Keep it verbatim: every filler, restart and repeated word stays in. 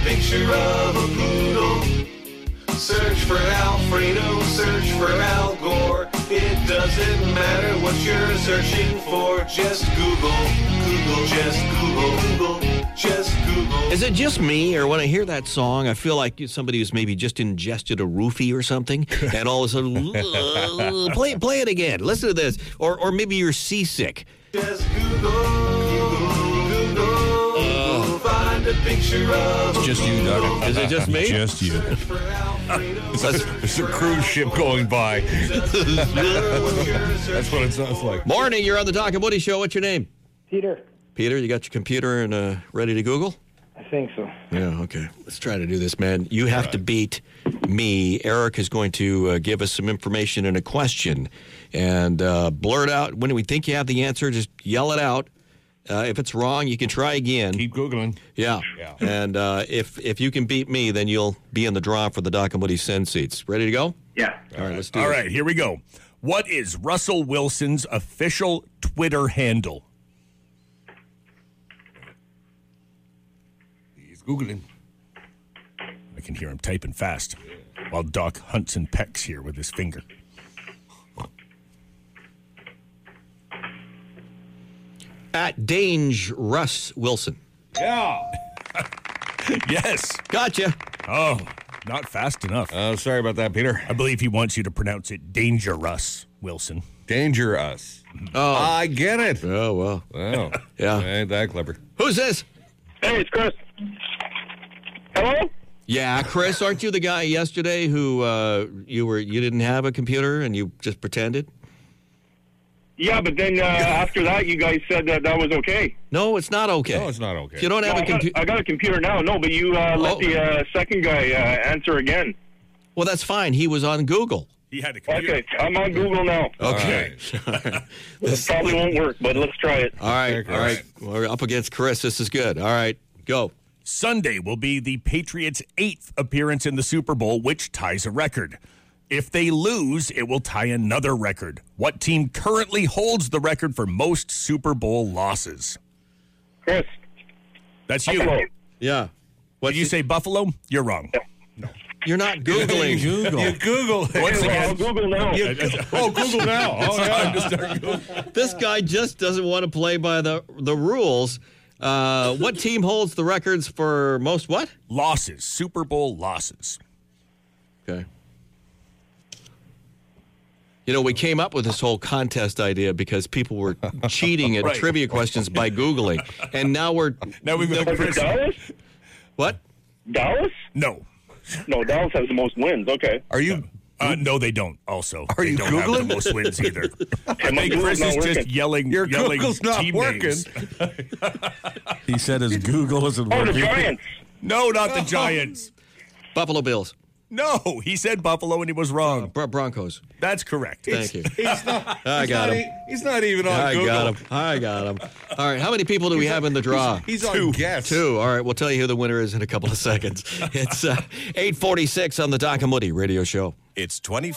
picture of a poodle. Search for Alfredo, search for Al Gore. It doesn't matter what you're searching for. Just Google, Google, just Google, Google, just Google. Is it just me, or when I hear that song, I feel like somebody who's maybe just ingested a roofie or something, and all of a sudden, uh, play, play it again. Listen to this. Or, or maybe you're seasick. Just Google, Google, Google. Find a picture of It's just you, Doug. Is it just me? Just you. Search for Alfredo. There's a cruise ship going by. That's what it sounds like. Morning, you're on the Doc and Woody Show. What's your name? Peter, Peter, you got your computer and uh, ready to Google? I think so. Yeah, okay. Let's try to do this, man. You have to beat me. Eric is going to uh, give us some information and a question. And uh, blurt out, when we think you have the answer, just yell it out. Uh, if it's wrong, you can try again. Keep Googling. Yeah. Yeah. And uh, if if you can beat me, then you'll be in the draw for the Doc and Woody Send Seats. Ready to go? Yeah. All right, let's do All it. right, here we go. What is Russell Wilson's official Twitter handle? He's Googling. I can hear him typing fast while Doc hunts and pecks here with his finger. At Dange Russ Wilson. Yeah. Yes. Gotcha. Oh, not fast enough. Oh, sorry about that, Peter. I believe he wants you to pronounce it Dangerous, Wilson. Danger us. Oh. I get it. Oh, well. Wow. Yeah. Ain't that clever. Who's this? Hey, it's Chris. Hello? Yeah, Chris, aren't you the guy yesterday who uh, you were you didn't have a computer and you just pretended? Yeah, but then uh, after that, you guys said that that was okay. No, it's not okay. No, it's not okay. If you don't have No, a I, got, computer, I got a computer now. No, but you uh, let Oh. the uh, second guy uh, answer again. well, that's fine. He was on Google. He had a computer. Okay, I'm on Google now. Okay. This probably won't work, but let's try it. All right, Okay, all right. We're up against Chris. This is good. All right, go. Sunday will be the Patriots' eighth appearance in the Super Bowl, which ties a record. If they lose, it will tie another record. What team currently holds the record for most Super Bowl losses? Chris, That's you. hello. Yeah. What Did you say Buffalo? You're wrong. You're not Googling. Google. You Google. Once Well, again, I'll Google now. Oh, Google now. Oh, yeah. This guy just doesn't want to play by the the rules. Uh, what team holds the records for most what? losses, Super Bowl losses. Okay. You know, we came up with this whole contest idea because people were cheating at Right. trivia questions by Googling. And now we're... Now we've got Was it Chris. Dallas? What? Dallas? No. No, Dallas has the most wins. Okay. Are you? Uh, no, they don't. Also, Are they you don't have Googling? the most wins either. I my think Google's Chris not is just working. yelling. Your yelling Google's not team working. names. He said his Google isn't Oh, the working. Giants. No, not the Giants. Buffalo Bills. No, he said Buffalo and he was wrong. Bro- Broncos. That's correct. Thank you. He's not. I he's got not him. e- He's not even on I Google. got him. I got him. All right, how many people do we have in the draw? He's on Two. guess. Two. All right, we'll tell you who the winner is in a couple of seconds. It's uh, eight forty-six on the Doc and Woody radio show. It's twenty